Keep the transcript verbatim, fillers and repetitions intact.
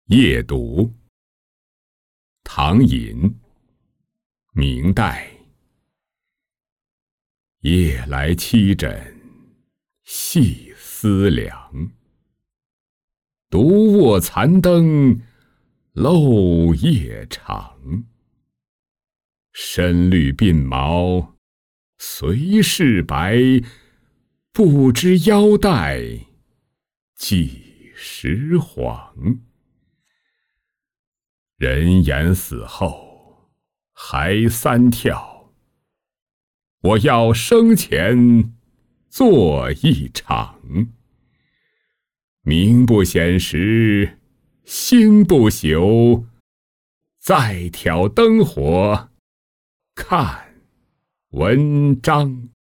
夜读，唐寅，明代。夜来凄枕细思量，独卧残灯漏夜长。深绿鬓毛随事白，不知腰带几时黄。人言死后还三跳，我要生前做一场。名不显时，星不朽，再挑灯火看文章。